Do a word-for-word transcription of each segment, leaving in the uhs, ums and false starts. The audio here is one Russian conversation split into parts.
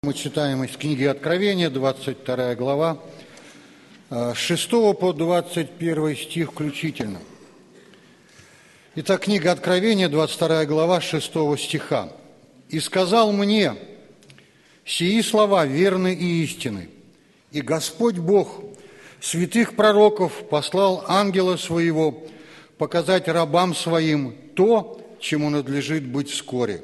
Мы читаем из книги Откровения, двадцать вторая глава, с шестого по двадцать первый стих включительно. Итак, книга Откровения, двадцать вторая глава, шестого стиха. «И сказал мне, сии слова верны и истинны, и Господь Бог святых пророков послал ангела своего показать рабам своим то, чему надлежит быть вскоре.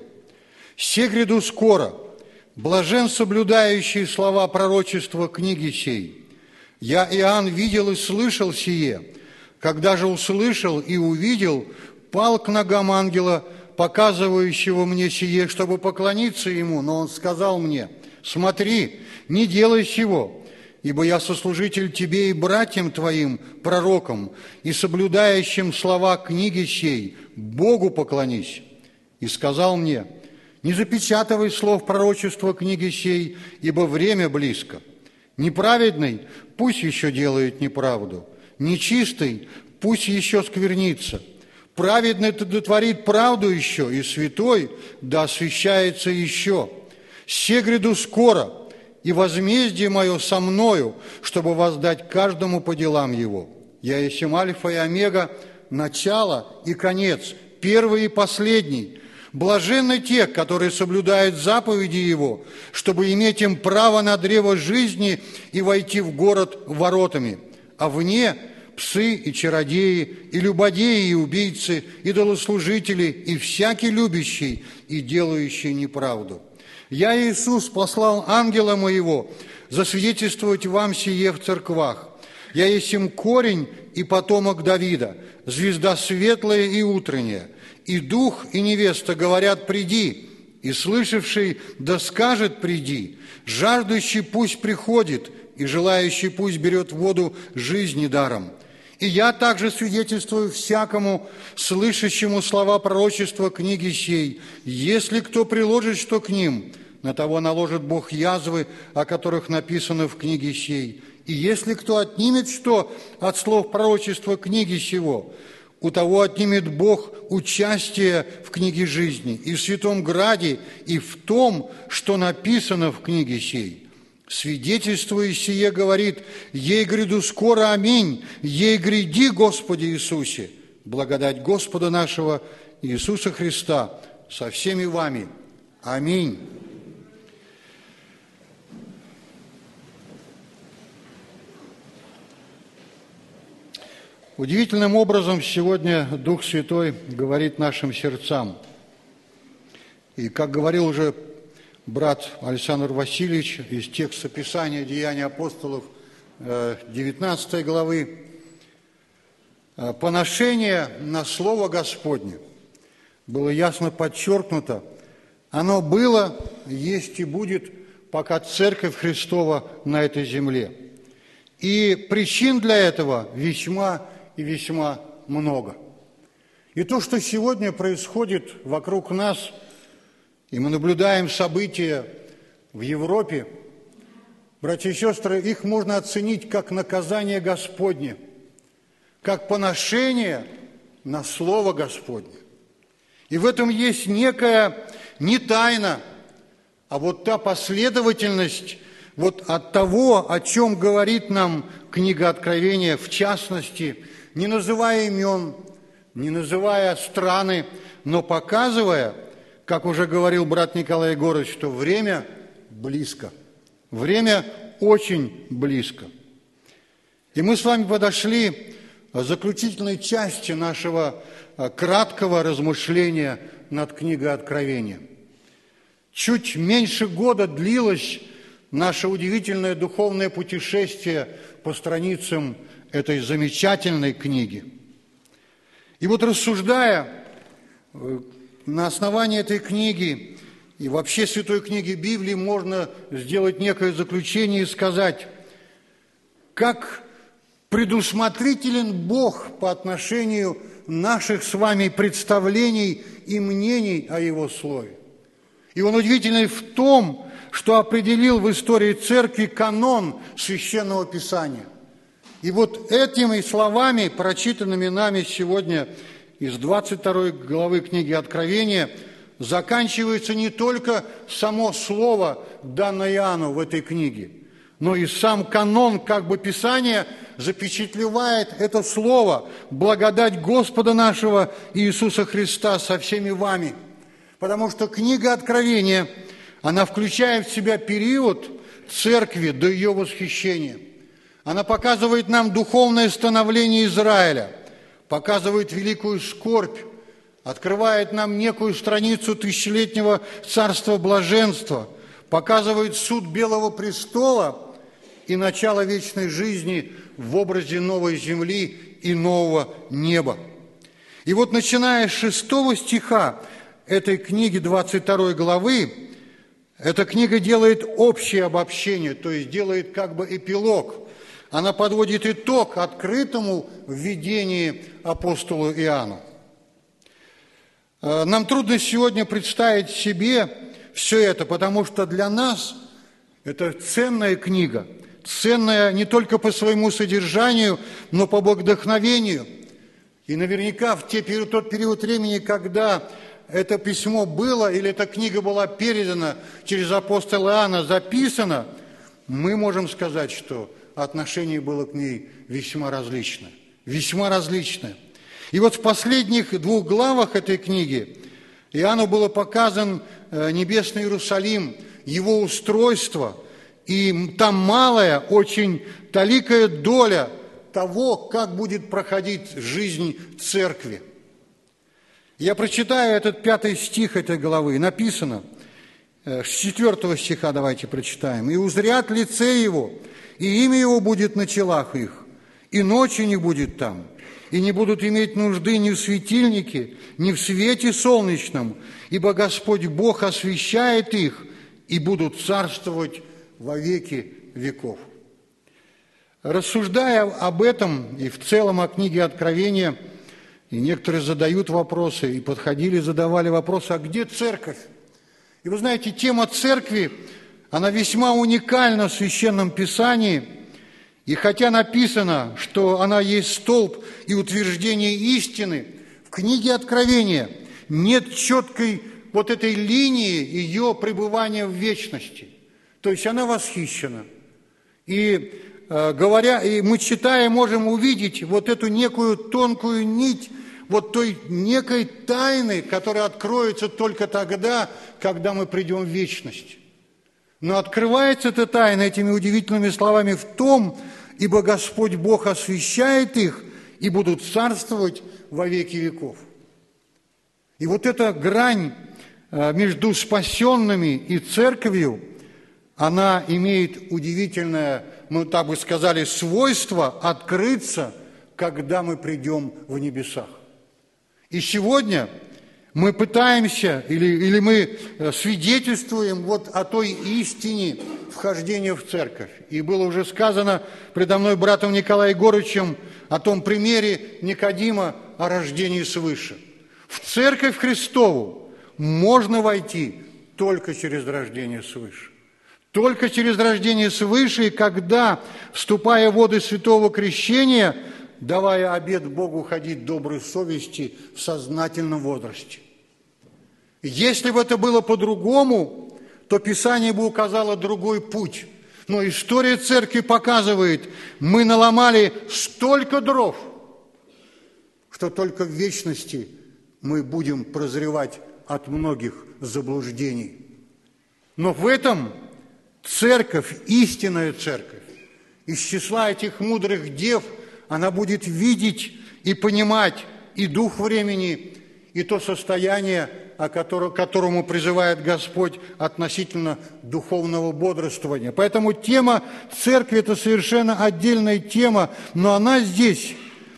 Се гряду скоро, блажен соблюдающий слова пророчества книги сей. Я, Иоанн, видел и слышал сие. Когда же услышал и увидел, пал к ногам ангела, показывающего мне сие, чтобы поклониться ему. Но он сказал мне: смотри, не делай сего, ибо я сослужитель тебе и братьям твоим, пророкам, и соблюдающим слова книги сей, Богу поклонись. И сказал мне: не запечатывай слов пророчества книги сей, ибо время близко. Неправедный пусть еще делает неправду, нечистый пусть еще сквернится. Праведный да дотворит правду еще, и святой да освящается еще. Се гряду скоро, и возмездие мое со мною, чтобы воздать каждому по делам его. Я есть Альфа и Омега, начало и конец, первый и последний. Блаженны те, которые соблюдают заповеди Его, чтобы иметь им право на древо жизни и войти в город воротами. А вне псы и чародеи, и любодеи, и убийцы, и идолослужители, и всякий любящий и делающий неправду. Я, Иисус, послал ангела моего засвидетельствовать вам сие в церквах. Я есть им корень и потомок Давида, звезда светлая и утренняя. И дух, и невеста говорят: приди, и слышавший да скажет: приди, жаждущий пусть приходит, и желающий пусть берет воду жизни даром. И я также свидетельствую всякому, слышащему слова пророчества книги сей: если кто приложит что к ним, на того наложит Бог язвы, о которых написано в книге сей. И если кто отнимет что от слов пророчества книги сего, у того отнимет Бог участие в книге жизни, и в святом граде, и в том, что написано в книге сей. Свидетельствуя сие, говорит: ей гряду скоро, аминь, ей гряди, Господи Иисусе. Благодать Господа нашего Иисуса Христа со всеми вами. Аминь». Удивительным образом сегодня Дух Святой говорит нашим сердцам. И, как говорил уже брат Александр Васильевич из текста Писания «Деяния апостолов» девятнадцатой главы, поношение на Слово Господне было ясно подчеркнуто. Оно было, есть и будет, пока Церковь Христова на этой земле. И причин для этого весьма и весьма много. И то, что сегодня происходит вокруг нас, и мы наблюдаем события в Европе, братья и сестры, их можно оценить как наказание Господне, как поношение на Слово Господне. И в этом есть некая не тайна, а вот та последовательность вот от того, о чем говорит нам книга Откровения, в частности, не называя имен, не называя страны, но показывая, как уже говорил брат Николай Егорович, что время близко. Время очень близко. И мы с вами подошли к заключительной части нашего краткого размышления над книгой Откровения. Чуть меньше года длилось наше удивительное духовное путешествие по страницам этой замечательной книги. И вот, рассуждая на основании этой книги и вообще святой книги Библии, можно сделать некое заключение и сказать, как предусмотрителен Бог по отношению наших с вами представлений и мнений о Его Слове. И Он удивительный в том, что определил в истории Церкви канон Священного Писания. И вот этими словами, прочитанными нами сегодня из двадцать второй главы книги Откровения, заканчивается не только само слово, данное Иоанну в этой книге, но и сам канон, как бы Писания, запечатлевает это слово, благодать Господа нашего Иисуса Христа со всеми вами. Потому что книга Откровения, она включает в себя период церкви до ее восхищения. Она показывает нам духовное становление Израиля, показывает великую скорбь, открывает нам некую страницу тысячелетнего царства блаженства, показывает суд Белого престола и начало вечной жизни в образе новой земли и нового неба. И вот начиная с шестого стиха этой книги, двадцать второй главы, эта книга делает общее обобщение, то есть делает как бы эпилог. Она подводит итог открытому в видении апостолу Иоанну. Нам трудно сегодня представить себе все это, потому что для нас это ценная книга, ценная не только по своему содержанию, но по вдохновению. И наверняка в те, тот период времени, когда это письмо было, или эта книга была передана через апостола Иоанна, записана, мы можем сказать, что отношение было к ней весьма различное. Весьма различное. И вот в последних двух главах этой книги Иоанну было показан небесный Иерусалим, его устройство, и там малая, очень таликая доля того, как будет проходить жизнь церкви. Я прочитаю этот пятый стих этой главы. Написано, с четвертого стиха давайте прочитаем. «И узрят лице его, и имя его будет на челах их, и ночи не будет там, и не будут иметь нужды ни в светильнике, ни в свете солнечном, ибо Господь Бог освещает их, и будут царствовать во веки веков». Рассуждая об этом и в целом о книге Откровения, и некоторые задают вопросы, и подходили, задавали вопросы, а где церковь? И вы знаете, тема церкви, она весьма уникальна в Священном Писании, и хотя написано, что она есть столб и утверждение истины, в книге Откровения нет четкой вот этой линии ее пребывания в вечности. То есть она восхищена. И, э, говоря, и мы, читая, можем увидеть вот эту некую тонкую нить, вот той некой тайны, которая откроется только тогда, когда мы придем в вечность. Но открывается эта тайна этими удивительными словами в том, ибо Господь Бог освящает их, и будут царствовать во веки веков. И вот эта грань между спасенными и церковью, она имеет удивительное, мы так бы сказали, свойство открыться, когда мы придем в небесах. И сегодня мы пытаемся, или, или мы свидетельствуем вот о той истине вхождения в церковь. И было уже сказано предо мной братом Николаем Егоровичем о том примере Никодима о рождении свыше. В церковь Христову можно войти только через рождение свыше. Только через рождение свыше, и когда, вступая в воды святого крещения, давая обет Богу ходить доброй совести в сознательном возрасте. Если бы это было по-другому, то Писание бы указало другой путь. Но история церкви показывает, мы наломали столько дров, что только в вечности мы будем прозревать от многих заблуждений. Но в этом церковь, истинная церковь, из числа этих мудрых дев, она будет видеть и понимать и дух времени, и то состояние, о котором, к которому призывает Господь относительно духовного бодрствования. Поэтому тема церкви – это совершенно отдельная тема, но она здесь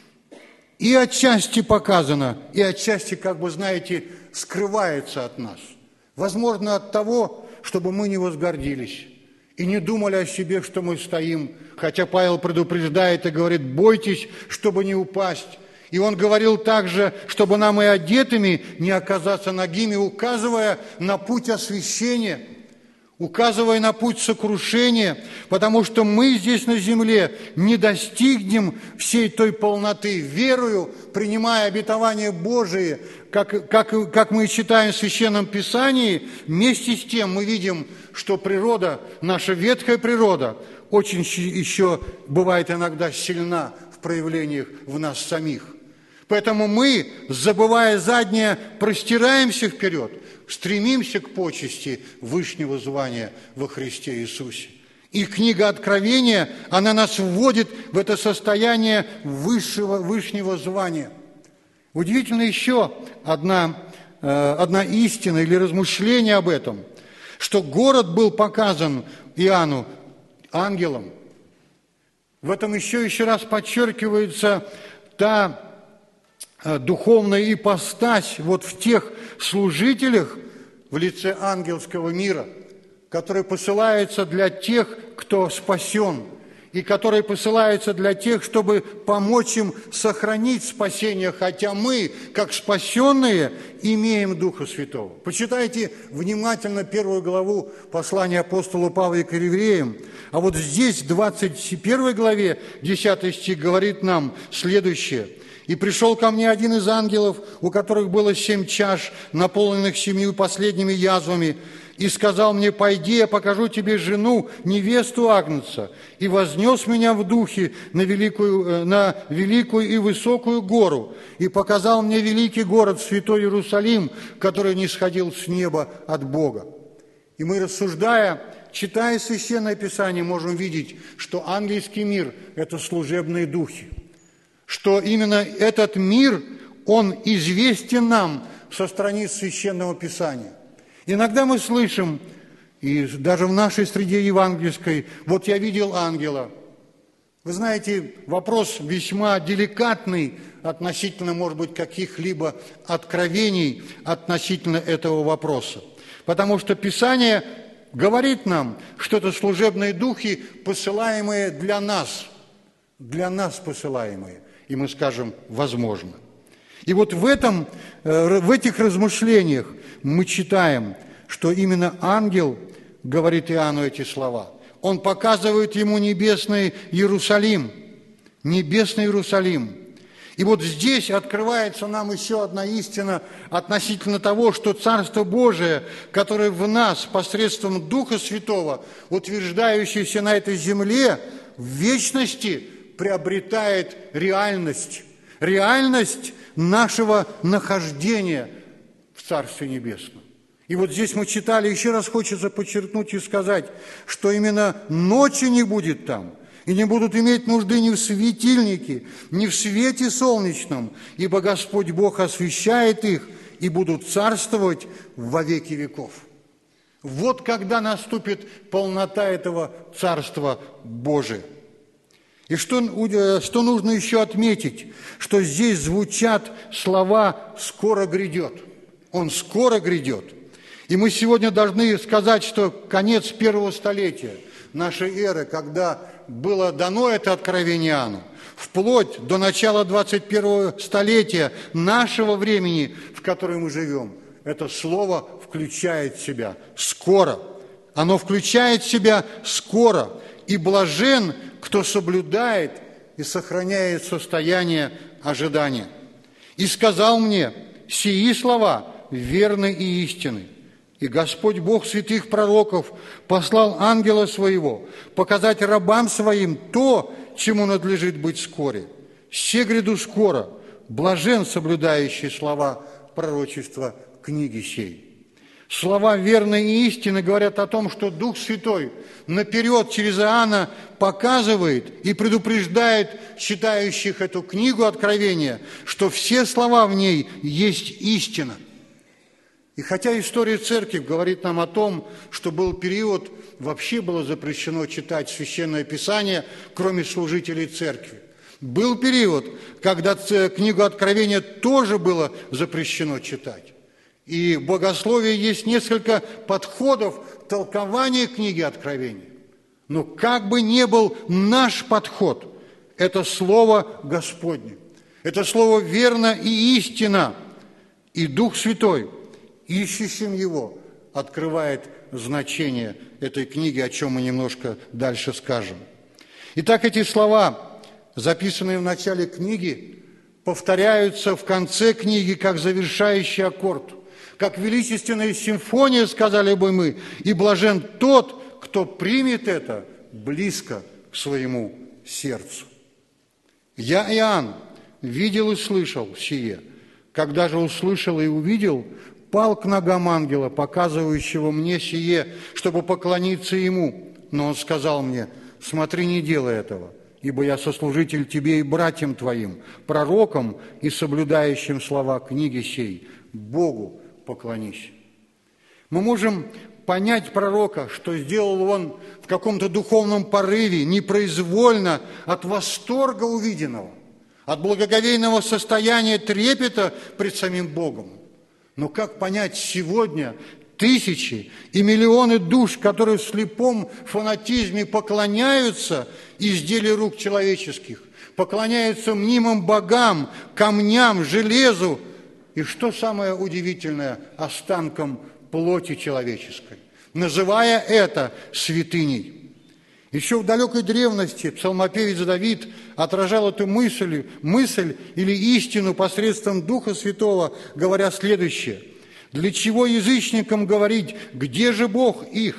и отчасти показана, и отчасти, как бы, знаете, скрывается от нас. Возможно, от того, чтобы мы не возгордились и не думали о себе, что мы стоим. Хотя Павел предупреждает и говорит, бойтесь, чтобы не упасть. И он говорил также, чтобы нам и одетыми не оказаться нагими, указывая на путь освящения, указывая на путь сокрушения, потому что мы здесь на земле не достигнем всей той полноты, верою, принимая обетования Божие, как, как, как мы читаем в Священном Писании. Вместе с тем мы видим, что природа, наша ветхая природа, очень еще бывает иногда сильна в проявлениях в нас самих. Поэтому мы, забывая заднее, простираемся вперед, стремимся к почести вышнего звания во Христе Иисусе. И книга Откровения, она нас вводит в это состояние высшего, вышнего звания. Удивительно еще одна, одна истина или размышление об этом, что город был показан Иоанну ангелом. В этом еще еще раз подчеркивается та духовная ипостась вот в тех служителях в лице ангельского мира, который посылается для тех, кто спасен, и который посылается для тех, чтобы помочь им сохранить спасение, хотя мы, как спасенные, имеем Духа Святого. Почитайте внимательно первую главу послания апостола Павла к евреям, а вот здесь, в двадцать первой главе, десятый стих, говорит нам следующее. «И пришел ко мне один из ангелов, у которых было семь чаш, наполненных семью последними язвами, и сказал мне: пойди, я покажу тебе жену, невесту Агнца, и вознес меня в духе на великую, на великую и высокую гору, и показал мне великий город, святой Иерусалим, который нисходил с неба от Бога». И мы, рассуждая, читая Священное Писание, можем видеть, что ангельский мир – это служебные духи, что именно этот мир, он известен нам со страниц Священного Писания. Иногда мы слышим, и даже в нашей среде евангельской, вот я видел ангела. Вы знаете, вопрос весьма деликатный относительно, может быть, каких-либо откровений относительно этого вопроса. Потому что Писание говорит нам, что это служебные духи, посылаемые для нас, для нас посылаемые. И мы скажем: возможно. И вот в, этом, в этих размышлениях мы читаем, что именно ангел говорит Иоанну эти слова. Он показывает ему небесный Иерусалим, небесный Иерусалим. И вот здесь открывается нам еще одна истина относительно того, что Царство Божие, которое в нас посредством Духа Святого, утверждающееся на этой земле, в вечности приобретает реальность, реальность нашего нахождения в Царстве Небесном. И вот здесь мы читали, еще раз хочется подчеркнуть и сказать, что именно ночи не будет там, и не будут иметь нужды ни в светильнике, ни в свете солнечном, ибо Господь Бог освещает их, и будут царствовать во веки веков. Вот когда наступит полнота этого Царства Божия. И что, что нужно еще отметить, что здесь звучат слова «скоро грядет». Он скоро грядет. И мы сегодня должны сказать, что конец первого столетия нашей эры, когда было дано это откровение Иоанну, вплоть до начала двадцать первого столетия нашего времени, в котором мы живем, это слово включает в себя «скоро». Оно включает в себя «скоро». И блажен, кто соблюдает и сохраняет состояние ожидания. И сказал мне: сии слова верны и истинны. И Господь Бог святых пророков послал ангела своего показать рабам своим то, чему надлежит быть вскоре. Се гряду скоро, блажен, соблюдающий слова пророчества книги сей. Слова верные и истины говорят о том, что Дух Святой наперед через Иоанна показывает и предупреждает читающих эту книгу Откровения, что все слова в ней есть истина. И хотя история церкви говорит нам о том, что был период, вообще было запрещено читать Священное Писание, кроме служителей церкви. Был период, когда книгу Откровения тоже было запрещено читать. И в богословии есть несколько подходов толкования книги Откровения. Но как бы ни был наш подход, это Слово Господне, это Слово верно и истинно, и Дух Святой, ищущим Его, открывает значение этой книги, о чем мы немножко дальше скажем. Итак, эти слова, записанные в начале книги, повторяются в конце книги как завершающий аккорд, как величественная симфония, сказали бы мы, и блажен тот, кто примет это близко к своему сердцу. Я, Иоанн, видел и слышал сие. Когда же услышал и увидел, пал к ногам ангела, показывающего мне сие, чтобы поклониться ему. Но он сказал мне: смотри, не делай этого, ибо я сослужитель тебе и братьям твоим, пророкам и соблюдающим слова книги сей. Богу поклонись. Мы можем понять пророка, что сделал он в каком-то духовном порыве, непроизвольно, от восторга увиденного, от благоговейного состояния трепета пред самим Богом. Но как понять сегодня тысячи и миллионы душ, которые в слепом фанатизме поклоняются изделию рук человеческих, поклоняются мнимым богам, камням, железу, и, что самое удивительное, останкам плоти человеческой, называя это святыней. Еще в далекой древности псалмопевец Давид отражал эту мысль, мысль или истину посредством Духа Святого, говоря следующее: «Для чего язычникам говорить, где же Бог их?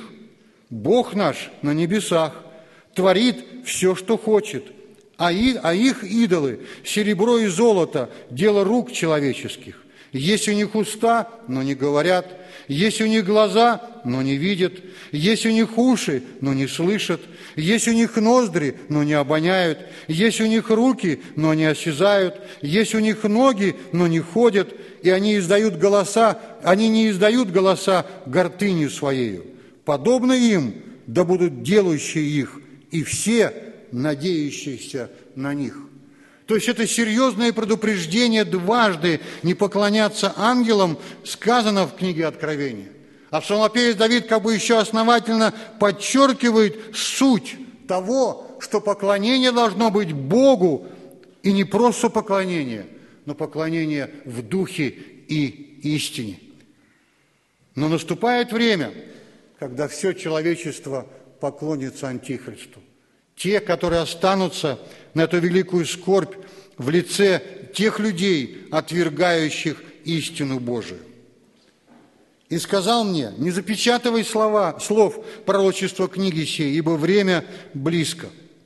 Бог наш на небесах, творит все, что хочет, а их, а их идолы, серебро и золото, дело рук человеческих. Есть у них уста, но не говорят, есть у них глаза, но не видят, есть у них уши, но не слышат, есть у них ноздри, но не обоняют, есть у них руки, но не осязают, есть у них ноги, но не ходят, и они издают голоса, они не издают голоса гордынью своею. Подобно им, да будут делающие их, и все надеющиеся на них». То есть это серьезное предупреждение дважды не поклоняться ангелам сказано в книге Откровения. А псалмопевец Давид как бы еще основательно подчеркивает суть того, что поклонение должно быть Богу, и не просто поклонение, но поклонение в духе и истине. Но наступает время, когда все человечество поклонится Антихристу. Те, которые останутся на эту великую скорбь в лице тех людей, отвергающих истину Божию. «И сказал мне: не запечатывай слова, слов пророчества книги сей, ибо время близко».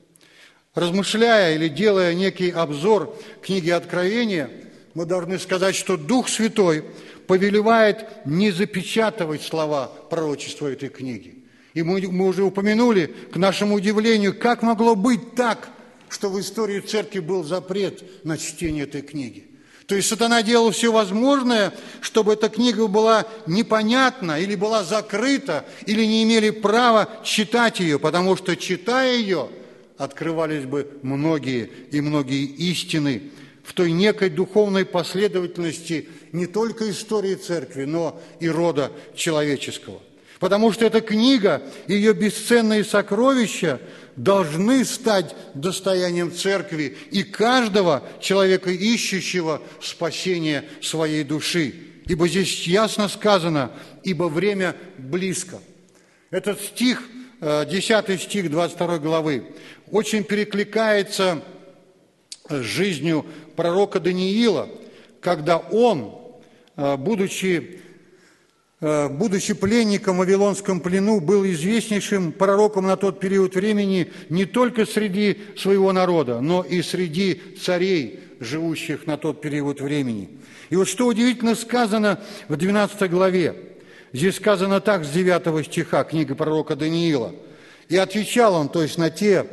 Размышляя или делая некий обзор книги Откровения, мы должны сказать, что Дух Святой повелевает не запечатывать слова пророчества этой книги. И мы, мы уже упомянули, к нашему удивлению, как могло быть так, что в истории церкви был запрет на чтение этой книги. То есть сатана делал все возможное, чтобы эта книга была непонятна, или была закрыта, или не имели права читать ее, потому что, читая ее, открывались бы многие и многие истины в той некой духовной последовательности не только истории церкви, но и рода человеческого. Потому что эта книга и ее бесценные сокровища должны стать достоянием церкви и каждого человека, ищущего спасения своей души. Ибо здесь ясно сказано: «Ибо время близко». Этот стих, десятый стих двадцать второй главы, очень перекликается с жизнью пророка Даниила, когда он, будучи будучи пленником в Вавилонском плену, был известнейшим пророком на тот период времени не только среди своего народа, но и среди царей, живущих на тот период времени. И вот что удивительно сказано в двенадцатой главе. Здесь сказано так, с девятого стиха, книга пророка Даниила. «И отвечал он, то есть на те,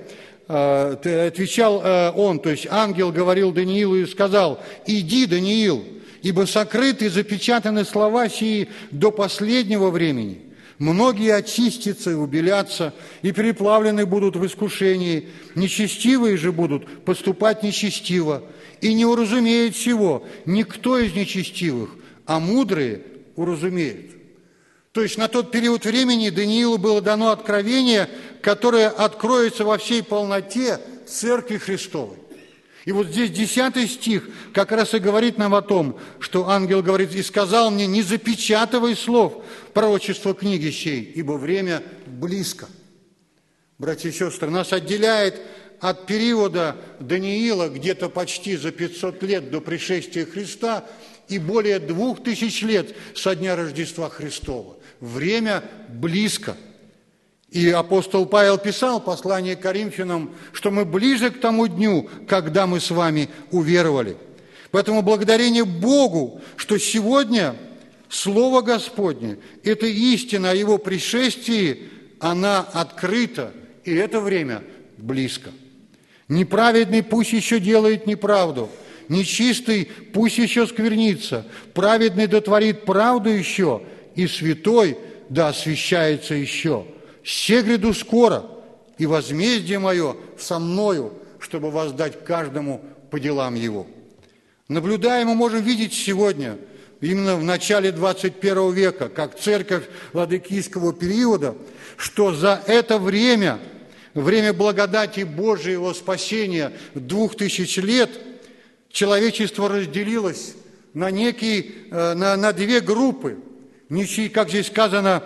э, отвечал э, он, то есть ангел говорил Даниилу и сказал: иди, Даниил, ибо сокрыты и запечатаны слова сии до последнего времени. Многие очистятся и убелятся, и переплавлены будут в искушении, нечестивые же будут поступать нечестиво, и не уразумеет всего никто из нечестивых, а мудрые уразумеют». То есть на тот период времени Даниилу было дано откровение, которое откроется во всей полноте Церкви Христовой. И вот здесь десятый стих как раз и говорит нам о том, что ангел говорит: «И сказал мне, не запечатывай слов пророчества книги сей, ибо время близко». Братья и сестры, нас отделяет от периода Даниила где-то почти за пятьсот лет до пришествия Христа и более двух тысяч лет со дня Рождества Христова. Время близко. И апостол Павел писал послание к Коринфянам, что мы ближе к тому дню, когда мы с вами уверовали. Поэтому благодарение Богу, что сегодня Слово Господне, эта истина о Его пришествии, она открыта, и это время близко. Неправедный пусть еще делает неправду, нечистый пусть еще сквернится, праведный дотворит правду еще, и святой да освящается еще. «Се гряду скоро, и возмездие мое со мною, чтобы воздать каждому по делам его». Наблюдаем, мы можем видеть сегодня, именно в начале двадцать первого века, как церковь ладыкийского периода, что за это время, время благодати Божьего спасения двух тысяч лет, человечество разделилось на некие, на, на две группы, ничьи, как здесь сказано,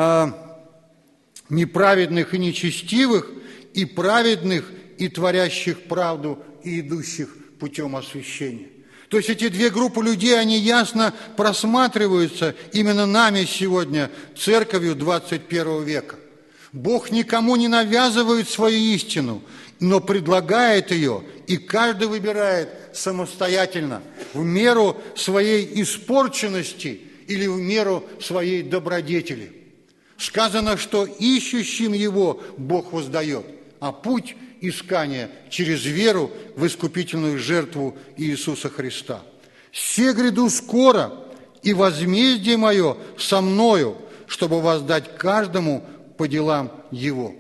неправедных и нечестивых, и праведных, и творящих правду, и идущих путем освящения. То есть эти две группы людей, они ясно просматриваются именно нами сегодня, церковью двадцать первого века. Бог никому не навязывает свою истину, но предлагает ее, и каждый выбирает самостоятельно, в меру своей испорченности или в меру своей добродетели. Сказано, что ищущим Его Бог воздает, а путь искания через веру в искупительную жертву Иисуса Христа. «Се гряду скоро, и возмездие мое со мною, чтобы воздать каждому по делам его».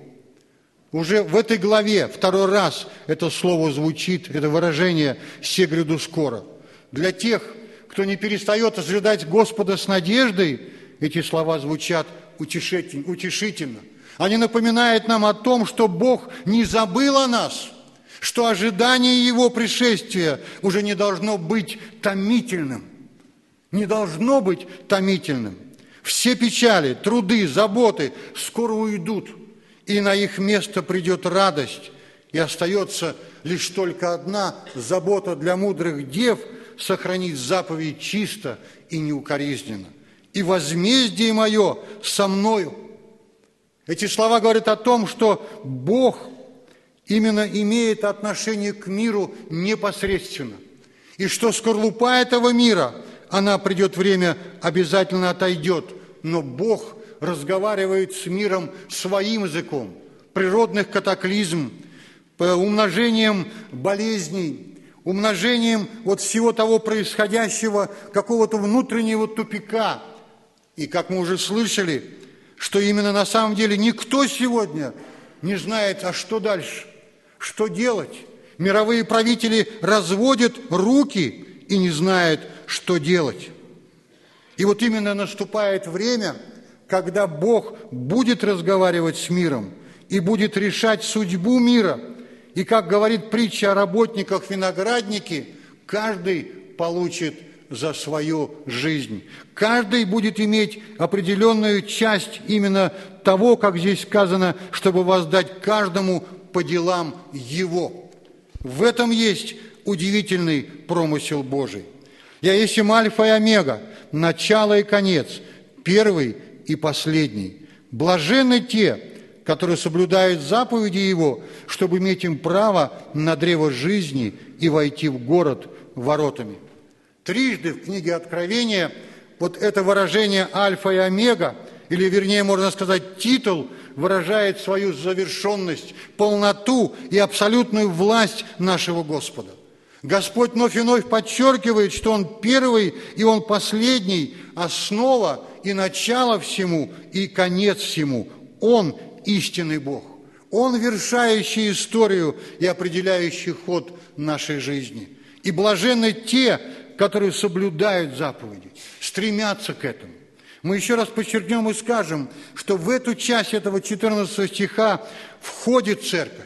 Уже в этой главе второй раз это слово звучит, это выражение «се гряду скоро». Для тех, кто не перестает ожидать Господа с надеждой, эти слова звучат утешительно. Они напоминают нам о том, что Бог не забыл о нас, что ожидание Его пришествия уже не должно быть томительным. Не должно быть томительным. Все печали, труды, заботы скоро уйдут, и на их место придет радость, и остается лишь только одна забота для мудрых дев – сохранить заповедь чисто и неукоризненно. «И возмездие мое со мною». Эти слова говорят о том, что Бог именно имеет отношение к миру непосредственно. И что скорлупа этого мира, она придет время, обязательно отойдет. Но Бог разговаривает с миром своим языком. Природных катаклизм, умножением болезней, умножением вот всего того происходящего, какого-то внутреннего тупика. И как мы уже слышали, что именно на самом деле никто сегодня не знает, а что дальше, что делать. Мировые правители разводят руки и не знают, что делать. И вот именно наступает время, когда Бог будет разговаривать с миром и будет решать судьбу мира. И, как говорит притча о работниках виноградники, каждый получит за свою жизнь. Каждый будет иметь определенную часть именно того, как здесь сказано, чтобы воздать каждому по делам его. В этом есть удивительный промысел Божий. «Я есть Альфа и Омега, начало и конец, первый и последний. Блаженны те, которые соблюдают заповеди Его, чтобы иметь им право на древо жизни и войти в город воротами». Трижды в книге Откровения вот это выражение «Альфа и Омега», или, вернее, можно сказать, титул, выражает свою завершенность, полноту и абсолютную власть нашего Господа. Господь вновь и вновь подчеркивает, что Он первый и Он последний, основа и начало всему, и конец всему. Он истинный Бог. Он вершающий историю и определяющий ход нашей жизни. И блаженны те, которые соблюдают заповеди, стремятся к этому. Мы еще раз подчеркнем и скажем, что в эту часть этого четырнадцатого стиха входит церковь,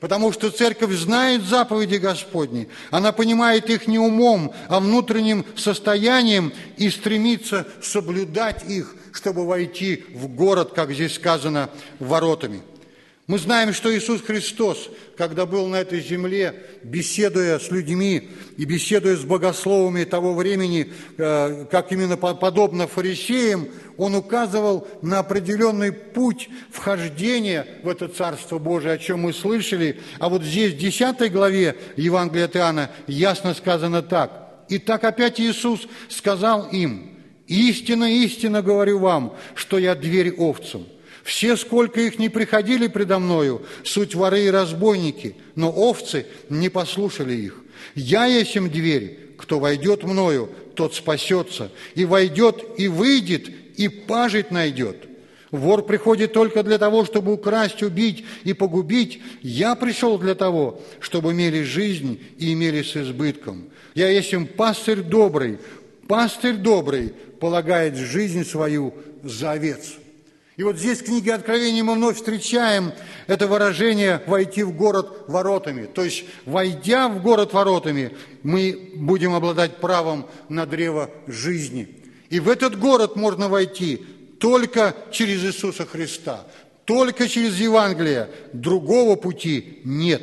Потому что церковь знает заповеди Господни, она понимает их не умом, а внутренним состоянием и стремится соблюдать их, чтобы войти в город, как здесь сказано, воротами. Мы знаем, что Иисус Христос, когда был на этой земле, беседуя с людьми и беседуя с богословами того времени, как именно подобно фарисеям, Он указывал на определенный путь вхождения в это Царство Божие, о чем мы слышали. А вот здесь, в десятой главе Евангелия от Иоанна, ясно сказано так. «Итак опять Иисус сказал им: истинно, истинно говорю вам, что я дверь овцам. Все, сколько их не приходили предо мною, суть воры и разбойники, но овцы не послушали их. Я есмь дверь, кто войдет мною, тот спасется, и войдет, и выйдет, и пажить найдет. Вор приходит только для того, чтобы украсть, убить и погубить. Я пришел для того, чтобы имели жизнь и имели с избытком. Я есмь пастырь добрый, пастырь добрый полагает жизнь свою за овец». И вот здесь в книге Откровения мы вновь встречаем это выражение «войти в город воротами». То есть, войдя в город воротами, мы будем обладать правом на древо жизни. И в этот город можно войти только через Иисуса Христа, только через Евангелие. Другого пути нет.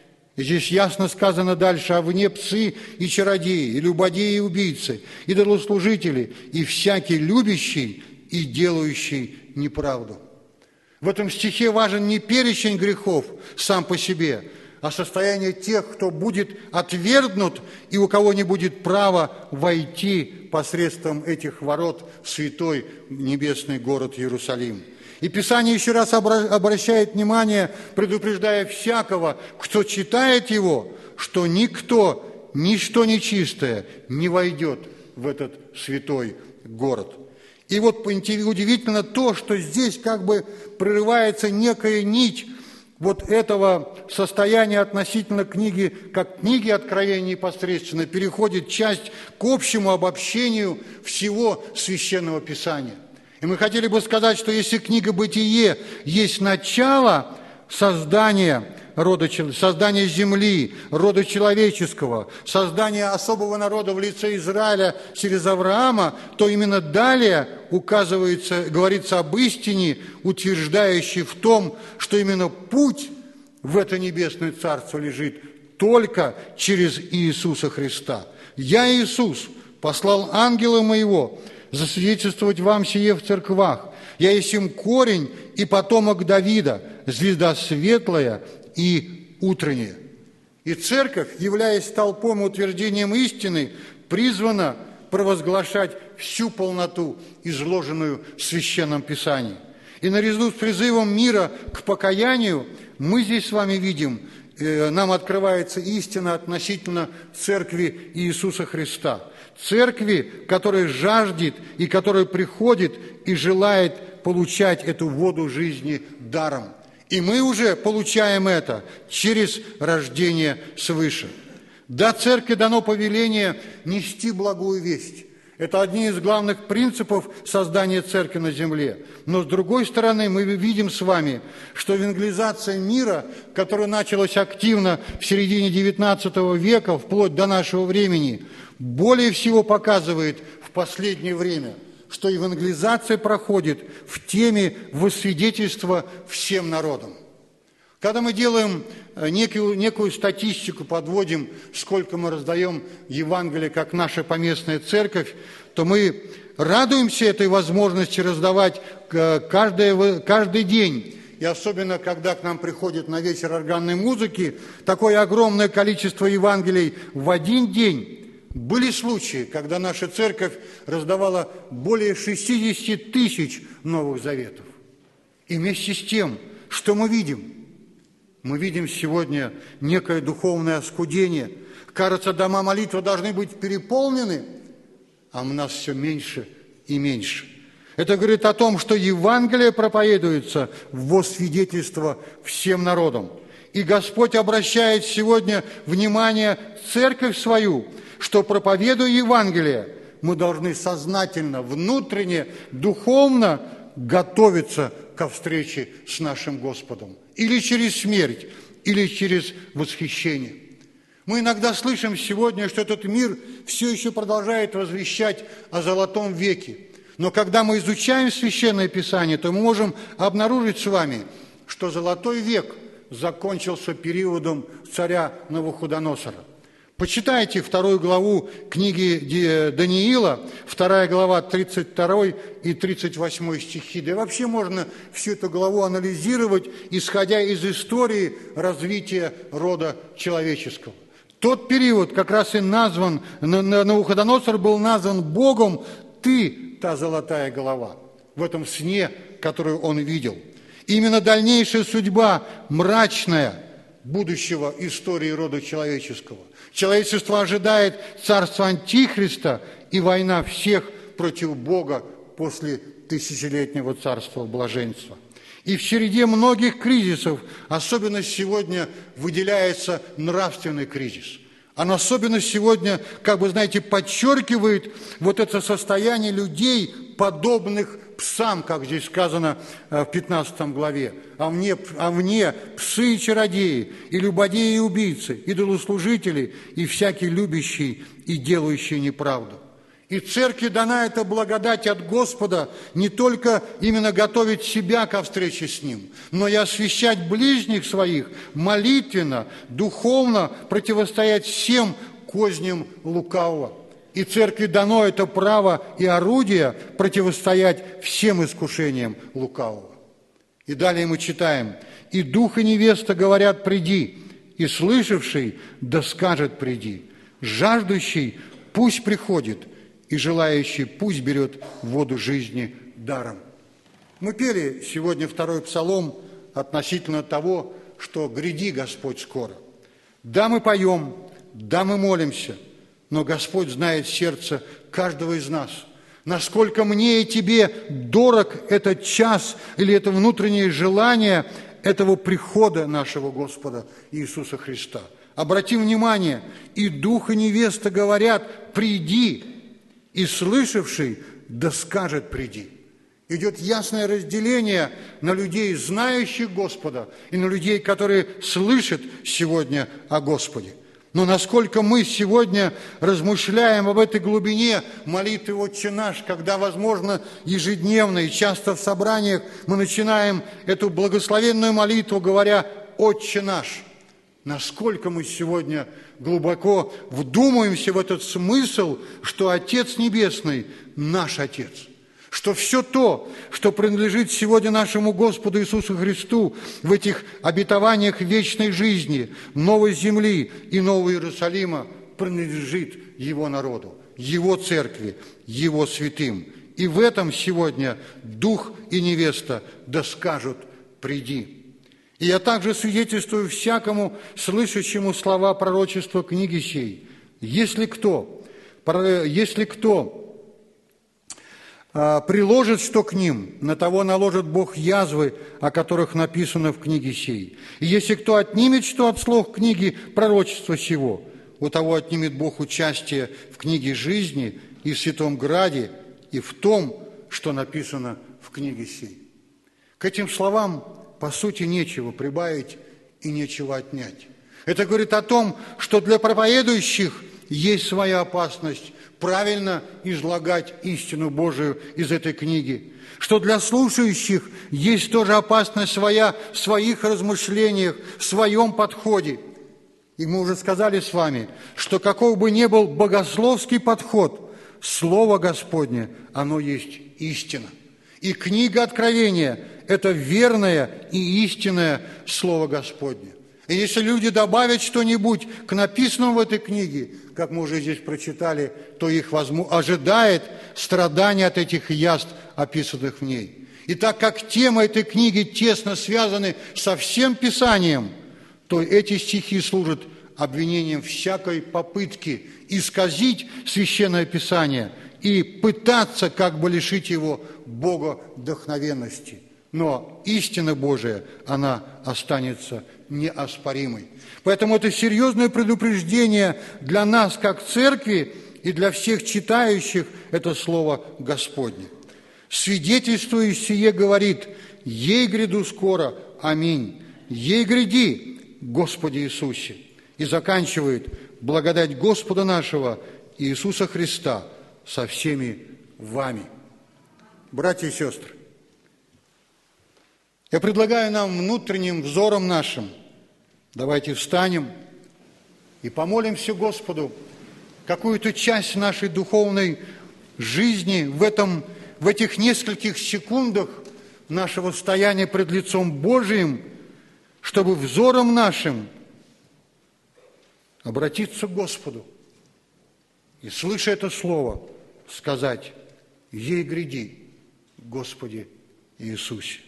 И здесь ясно сказано дальше: «А вне псы и чародеи, и любодеи, и убийцы, и идолослужители, и всякий любящий и делающий неправду». В этом стихе важен не перечень грехов сам по себе, а состояние тех, кто будет отвергнут и у кого не будет права войти посредством этих ворот в святой небесный город Иерусалим. И Писание еще раз обращает внимание, предупреждая всякого, кто читает его, что никто, ничто нечистое не войдет в этот святой город. И вот удивительно то, что здесь как бы прерывается некая нить вот этого состояния относительно книги, как книги Откровения непосредственно, переходит часть к общему обобщению всего Священного Писания. И мы хотели бы сказать, что если книга «Бытие» есть начало создания рода, создания земли, рода человеческого, создания особого народа в лице Израиля через Авраама, то именно далее указывается, говорится об истине, утверждающей в том, что именно путь в это небесное царство лежит только через Иисуса Христа. «Я, Иисус, послал ангела моего засвидетельствовать вам сие в церквах. Я есмь корень и потомок Давида, звезда светлая и утренняя». И церковь, являясь столпом и утверждением истины, призвана провозглашать всю полноту, изложенную в Священном Писании. И наряду с призывом мира к покаянию мы здесь с вами видим, нам открывается истина относительно церкви Иисуса Христа. Церкви, которая жаждет и которая приходит и желает получать эту воду жизни даром. И мы уже получаем это через рождение свыше. Да, церкви дано повеление нести благую весть. Это одни из главных принципов создания церкви на земле. Но с другой стороны, мы видим с вами, что евангелизация мира, которая началась активно в середине девятнадцатого века, вплоть до нашего времени, более всего показывает в последнее время, что евангелизация проходит в теме воссвидетельства всем народам. Когда мы делаем некую, некую статистику, подводим, сколько мы раздаем Евангелия, как наша поместная церковь, то мы радуемся этой возможности раздавать каждый, каждый день. И особенно, когда к нам приходит на вечер органной музыки такое огромное количество Евангелий в один день. Были случаи, когда наша церковь раздавала более шестьдесят тысяч Новых Заветов. И вместе с тем, что мы видим? Мы видим сегодня некое духовное оскудение. Кажется, дома молитвы должны быть переполнены, а у нас все меньше и меньше. Это говорит о том, что Евангелие проповедуется во свидетельство всем народам. И Господь обращает сегодня внимание церковь свою, что, проповедуя Евангелие, мы должны сознательно, внутренне, духовно готовиться ко встрече с нашим Господом. или через смерть, или через восхищение. Мы иногда слышим сегодня, что этот мир все еще продолжает возвещать о золотом веке. Но когда мы изучаем Священное Писание, то мы можем обнаружить с вами, что золотой век закончился периодом царя Навуходоносора. Почитайте вторую главу книги Даниила, вторая глава, тридцать второй и тридцать восьмой стихи. Да и вообще можно всю эту главу анализировать, исходя из истории развития рода человеческого. Тот период как раз и назван, Навуходоносор был назван Богом, ты та золотая голова, в этом сне, которую он видел. Именно дальнейшая судьба, мрачная, будущего истории рода человеческого. Человечество ожидает царства Антихриста и война всех против Бога после тысячелетнего царства блаженства. И в череде многих кризисов, особенно сегодня, выделяется нравственный кризис. Он особенно сегодня, как бы, знаете, подчеркивает вот это состояние людей, подобных псам, как здесь сказано в пятнадцатой главе. А мне, а мне псы и чародеи, и любодеи и убийцы, идолослужители, и всякий любящий и делающий неправду. И церкви дана эта благодать от Господа не только именно готовить себя ко встрече с Ним, но и освящать ближних своих молитвенно, духовно противостоять всем козням лукавого. И церкви дано это право и орудие противостоять всем искушениям лукавого. И далее мы читаем: «И дух и невеста говорят: приди, и слышавший да скажет: приди, жаждущий пусть приходит, и желающий пусть берет воду жизни даром». Мы пели сегодня второй псалом относительно того, что гряди, Господь, скоро. Да, мы поем, да, мы молимся, но Господь знает сердце каждого из нас. Насколько мне и тебе дорог этот час или это внутреннее желание этого прихода нашего Господа Иисуса Христа. Обратим внимание, и дух, и невеста говорят: приди, и слышавший да скажет: приди. Идет ясное разделение на людей, знающих Господа, и на людей, которые слышат сегодня о Господе. Но насколько мы сегодня размышляем об этой глубине молитвы «Отче наш», когда, возможно, ежедневно и часто в собраниях мы начинаем эту благословенную молитву, говоря «Отче наш», насколько мы сегодня глубоко вдумаемся в этот смысл, что Отец Небесный – наш Отец, что все то, что принадлежит сегодня нашему Господу Иисусу Христу в этих обетованиях вечной жизни, новой земли и нового Иерусалима, принадлежит Его народу, Его церкви, Его святым. И в этом сегодня дух и невеста да скажут: приди. И я также свидетельствую всякому слышащему слова пророчества книги сей: если кто, если кто приложит что к ним, на того наложит Бог язвы, о которых написано в книге сей. И если кто отнимет что от слов книги пророчества сего, у того отнимет Бог участие в книге жизни и в Святом Граде, и в том, что написано в книге сей. К этим словам, по сути, нечего прибавить и нечего отнять. Это говорит о том, что для проповедующих есть своя опасность правильно излагать истину Божию из этой книги, что для слушающих есть тоже опасность своя в своих размышлениях, в своем подходе. И мы уже сказали с вами, что каков бы ни был богословский подход, Слово Господне, оно есть истина. И книга Откровения – это верное и истинное Слово Господне. И если люди добавят что-нибудь к написанному в этой книге, как мы уже здесь прочитали, то их ожидает страдание от этих язв, описанных в ней. И так как темы этой книги тесно связаны со всем Писанием, то эти стихи служат обвинением всякой попытки исказить Священное Писание и пытаться как бы лишить его богодухновенности. Но истина Божия, она останется неоспоримой. Поэтому это серьезное предупреждение для нас, как церкви, и для всех читающих это Слово Господне. Свидетельствуя сие, говорит: «Ей гряду скоро, аминь. ей гряди, Господи Иисусе. И заканчивает: благодать Господа нашего Иисуса Христа со всеми вами. Братья и сестры, я предлагаю нам внутренним взором нашим, давайте встанем и помолимся Господу какую-то часть нашей духовной жизни в, этом, в этих нескольких секундах нашего стояния пред лицом Божиим, чтобы взором нашим обратиться к Господу и, слыша это слово, сказать: ей гряди, Господи Иисусе.